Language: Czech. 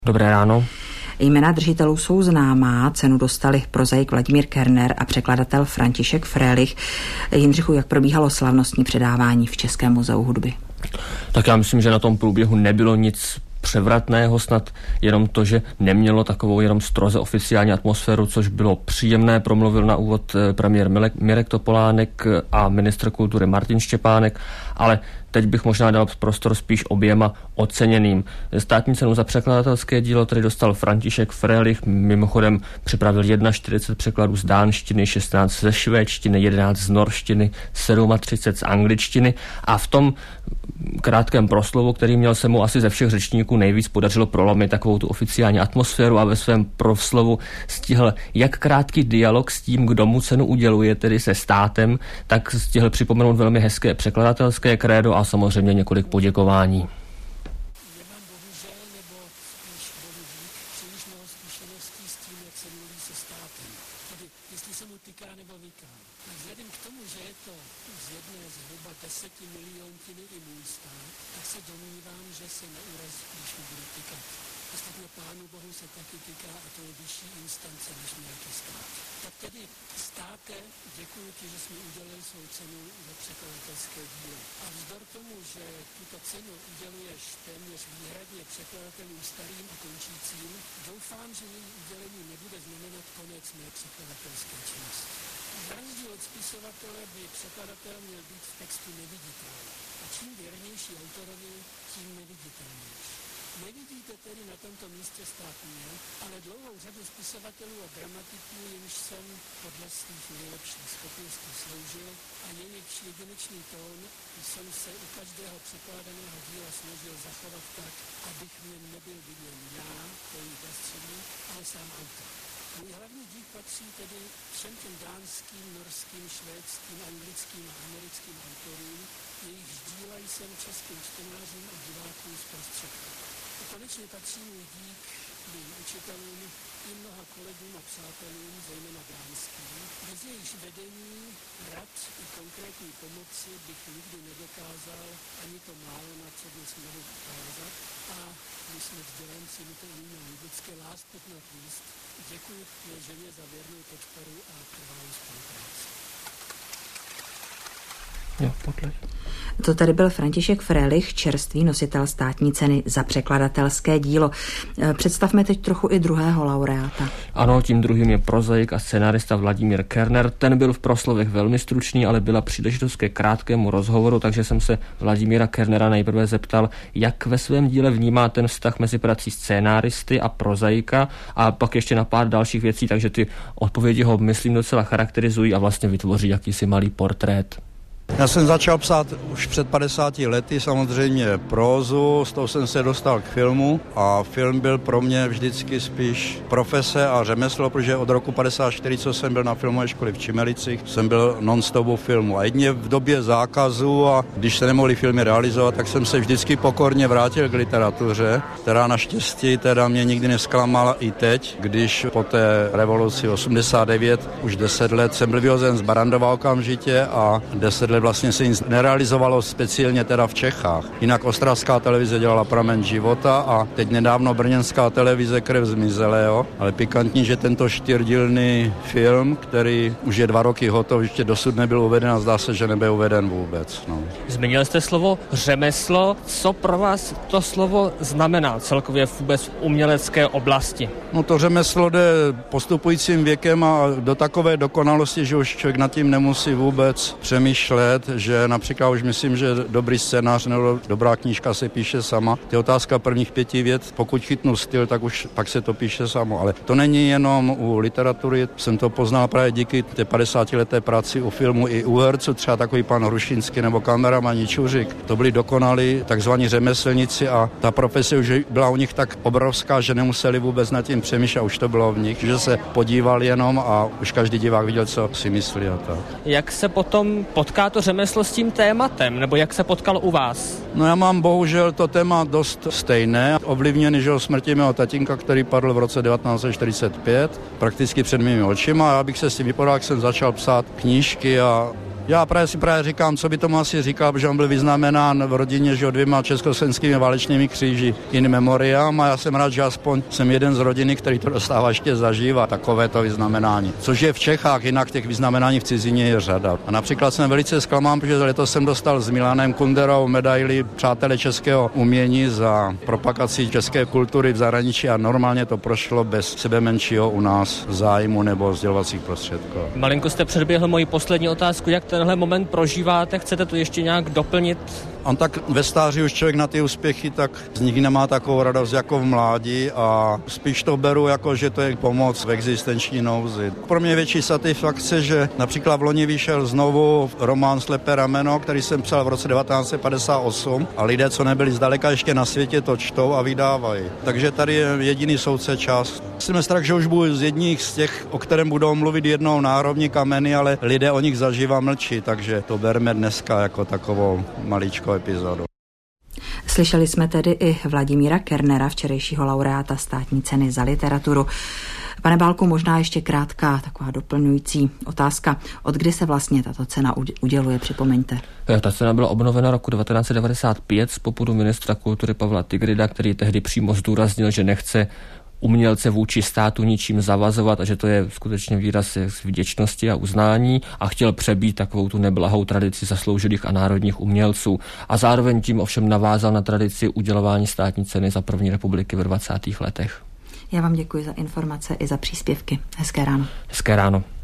Dobré ráno. Jména držitelů jsou známá, cenu dostali prozaik Vladimír Kerner a překladatel František Fröhlich. Jindřichu, jak probíhalo slavnostní předávání v Českém muzeu hudby? Tak já myslím, že na tom průběhu nebylo nic převratného, snad jenom to, že nemělo takovou jenom stroze oficiální atmosféru, což bylo příjemné. Promluvil na úvod premiér Mirek Topolánek a ministr kultury Martin Štěpánek, ale teď bych možná dal prostor spíš oběma oceněným. Státní cenu za překladatelské dílo tedy dostal František Fröhlich, mimochodem připravil 41 překladů z dánštiny, 16 ze švédštiny, 11 z norštiny, 37 z angličtiny a v tom krátkém proslovu, který měl, se mu asi ze všech řečníků nejvíc podařilo prolomit takovou tu oficiální atmosféru a ve svém proslovu stihl jak krátký dialog s tím, kdo mu cenu uděluje, tedy se státem, tak stihl připomenout velmi hezké překladatelské krédo a samozřejmě několik poděkování. Jestli se mu týká nebo vyká. A vzhledem k tomu, že je to z jedné zhruba 10 miliontiny i můj stát, tak se domnívám, že se neurazí, když mu budu týkat. Ostatně Pánu Bohu se taky týká a to je vyšší instance než nějaký stát. Tak tedy státe, děkuji ti, že jsi mi udělil svou cenu za překladatelské dílo. A vzdor tomu, že tuto cenu uděluješ téměř výhradně překladatelům starým a končícím, doufám, že její udělení nebude znamenat konec mé překladatelské činnosti. Na rozdíl od spisovatele by překladatel měl být v textu neviditelný. A čím věrnější autorovi, tím neviditelnější. Nevidíte tedy na tomto místě stát mě, ale dlouhou řadu spisovatelů a dramatiků, jimž jsem podle svých nejlepších schopností sloužil a jejichž jedinečný tón jsem se u každého překládaného díla snažil zachovat tak, abych v něm nebyl viděn já, který bestřední, ale sám autor. Můj hlavní dík patří tedy všem těm dánským, norským, švédským, anglickým a americkým autorům, jejichž díla jsem českým čtenářům a divákům zprostředkoval. A konečně patří můj dík mým učitelům i mnoha kolegům a přátelům, zejména dánským, bez jejichž vedení, rad i konkrétní pomoci bych nikdy nedokázal ani to málo, na co dnes mohu ukázat. A my jsme vzdělanci, my to umíme anglicky, last but not least, děkuji tvé ženě za věrnou podporu a trvalou spolupráci. To tady byl František Fröhlich, čerstvý nositel státní ceny za překladatelské dílo. Představme teď trochu i druhého laureáta. Ano, tím druhým je prozaik a scenárista Vladimír Kerner. Ten byl v proslovech velmi stručný, ale byla příležitost ke krátkému rozhovoru, takže jsem se Vladimíra Kernera nejprve zeptal, jak ve svém díle vnímá ten vztah mezi prací scénáristy a prozaika a pak ještě na pár dalších věcí, takže ty odpovědi ho, myslím, docela charakterizují a vlastně vytvoří jakýsi malý portrét. Já jsem začal psát už před 50 lety, samozřejmě prózu, z toho jsem se dostal k filmu a film byl pro mě vždycky spíš profese a řemeslo, protože od roku 54, co jsem byl na filmové škole v Čimelicích, jsem byl non-stop u filmu. A jedině v době zákazu a když se nemohli filmy realizovat, tak jsem se vždycky pokorně vrátil k literatuře, která naštěstí teda mě nikdy nesklamala i teď, když po té revoluci 89 už 10 let jsem byl vyhozen z Barrandova okamžitě a 10 let vlastně se nic nerealizovalo speciálně teda v Čechách. Jinak ostravská televize dělala Pramen života a teď nedávno brněnská televize Krev zmizelého, ale pikantní, že tento 4dílný film, který už je 2 roky hotov, ještě dosud nebyl uveden a zdá se, že nebyl uveden vůbec. No. Zmínil jste slovo řemeslo. Co pro vás to slovo znamená celkově vůbec v umělecké oblasti? No to řemeslo jde postupujícím věkem a do takové dokonalosti, že už člověk nad tím nemusí vůbec přemýšlet, že například už myslím, že dobrý scénář nebo dobrá knížka se píše sama. To je otázka prvních 5 vět. Pokud chytnu styl, tak už pak se to píše samo. Ale to není jenom u literatury. Jsem to poznal právě díky té 50leté práci u filmu i u herců, třeba takový pan Hrušínský nebo kameraman Čuřík. To byli dokonalí takzvaní řemeslníci a ta profese už byla u nich tak obrovská, že nemuseli vůbec nad tím přemýšlet, už to bylo v nich, že se podíval jenom a už každý divák viděl, co si myslí a tak. Jak se potom potká to řemeslo s tím tématem, nebo jak se potkalo u vás? No já mám bohužel to téma dost stejné, ovlivněný, že o smrti mého tatínka, který padl v roce 1945, prakticky před mými očima. Já bych se s tím vypadal, jak jsem začal psát knížky a Já právě říkám, co by tomu asi říkal, protože on byl vyznamenán v rodině, že 2 československými válečnými kříži in memoriam, a já jsem rád, že aspoň jsem jeden z rodiny, který to dostává ještě zažívat, takovéto vyznamenání. Což je v Čechách, jinak těch vyznamenání v cizině je řada. A například jsem velice zklamán, protože letos jsem dostal s Milanem Kunderou medaili Přátelé českého umění za propagaci české kultury v zahraničí a normálně to prošlo bez sebe menšího u nás zájmu nebo sdělovacích prostředků. Malinko jste předběhl moji poslední otázku, jak tenhle moment prožíváte, chcete to ještě nějak doplnit? On tak ve stáří už člověk na ty úspěchy tak z nich nemá takovou radost jako v mládí a spíš to beru jako, že to je pomoc v existenční nouzi. Pro mě je větší satisfakce, že například v loni vyšel znovu román Slepé rameno, který jsem psal v roce 1958 a lidé, co nebyli zdaleka ještě na světě, to čtou a vydávají. Takže tady je jediný soudce čas. Jsem strach, že už budu z jedních z těch, o kterém budou mluvit jednou nárovní kameny, ale lidé o nich zaživa mlčí, takže to berme dneska jako takovou maličkou epizodu. Slyšeli jsme tedy i Vladimíra Kernera, včerejšího laureáta státní ceny za literaturu. Pane Bálku, možná ještě krátká taková doplňující otázka. Od kdy se vlastně tato cena uděluje, připomeňte? Ta cena byla obnovena roku 1995 z popudu ministra kultury Pavla Tigrida, který tehdy přímo zdůraznil, že nechce umělce vůči státu ničím zavazovat a že to je skutečně výraz vděčnosti a uznání a chtěl přebít takovou tu neblahou tradici zasloužilých a národních umělců. A zároveň tím ovšem navázal na tradici udělování státní ceny za první republiky ve 20. letech. Já vám děkuji za informace i za příspěvky. Hezké ráno. Hezké ráno.